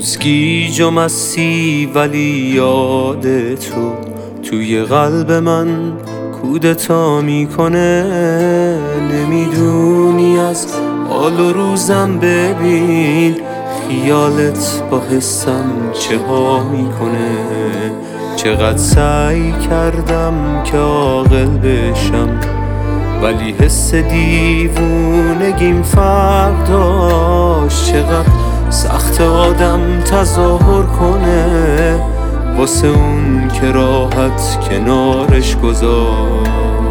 هنوز گیج و مستی ولی یاد تو توی قلب من کودتا میکنه. نمیدونی از حال و روزم ببین خیالت با حسم چه ها میکنه. چقدر سعی کردم که عاقل بشم ولی حس دیوونگیم فرق داشت. چقدر سخت آدم تظاهر کنه واسه اون که راحت کنارش گذاشت.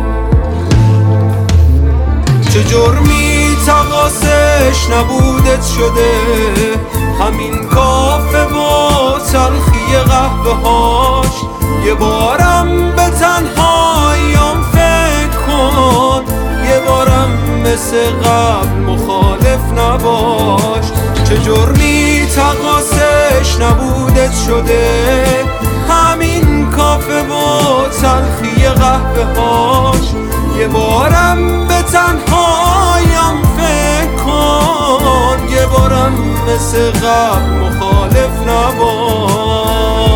چه جرمی تقاصش نبودت شده همین کافه با تلخی قهوه هاش. یه بارم به تنهاییام فکر کن، یه بارم مثل قبل مخالف نباش. چه جرمی تقاصش نبودت شده همین کافه با تلخی قهوه هاش. یه بارم به تنهاییام فکر کن، یه بارم مثل قبل مخالف نباش.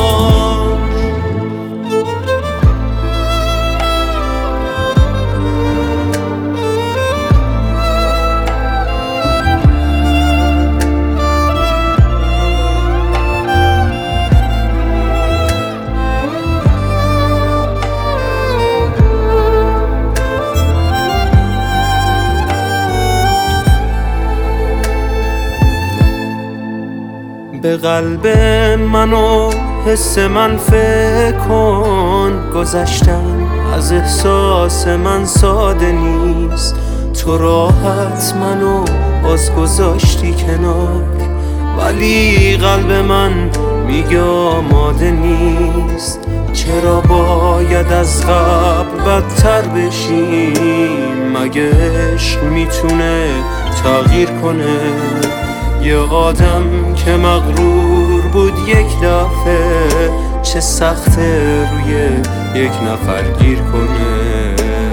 به قلب من و حس من فکر کن. گذشتن از احساس من ساده نیست. تو راحت منو باز گذاشتی کنار ولی قلب من میگه آماده نیست. چرا باید از قبل بدتر بشیم؟ مگه عشق میتونه تغییر کنه؟ یه آدم که مغرور بود یک دفعه چه سخته روی یک نفر گیر کنه.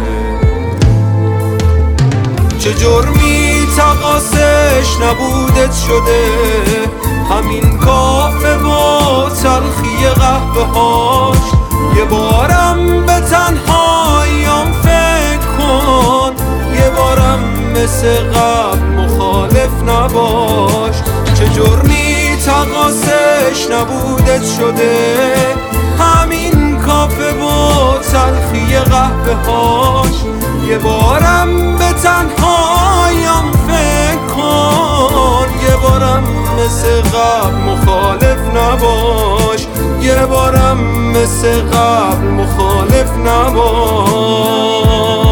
چه جرمی تقاصش نبودت شده همین کافه با تلخی قهوه هاش. یه بارم به تنهاییام فکر کن، یه بارم مثل قبل مخالف نباش. چه جرمی تقاصش نبودت شده همین کافه با تلخی قهوه هاش. یه بارم به تنهاییام فکر کن، یه بارم مثل قبل مخالف نباش. یه بارم مثل قبل مخالف نباش.